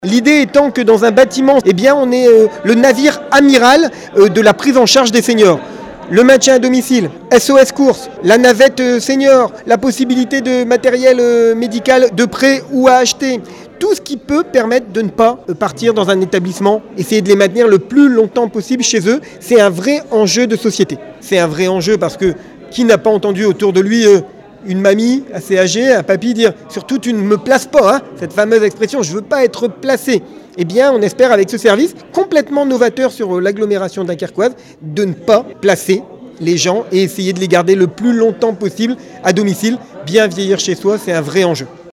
L'idée étant que dans un bâtiment, on est le navire amiral de la prise en charge des seniors. Le maintien à domicile, SOS courses, la navette senior, la possibilité de matériel médical de prêt ou à acheter. Tout ce qui peut permettre de ne pas partir dans un établissement, essayer de les maintenir le plus longtemps possible chez eux, c'est un vrai enjeu de société. C'est un vrai enjeu parce que qui n'a pas entendu autour de lui une mamie assez âgée, un papy dire « surtout tu ne me places pas », cette fameuse expression « je ne veux pas être placé ». Eh bien, on espère avec ce service complètement novateur sur l'agglomération dunkerquoise de ne pas placer les gens et essayer de les garder le plus longtemps possible à domicile. Bien vieillir chez soi, c'est un vrai enjeu.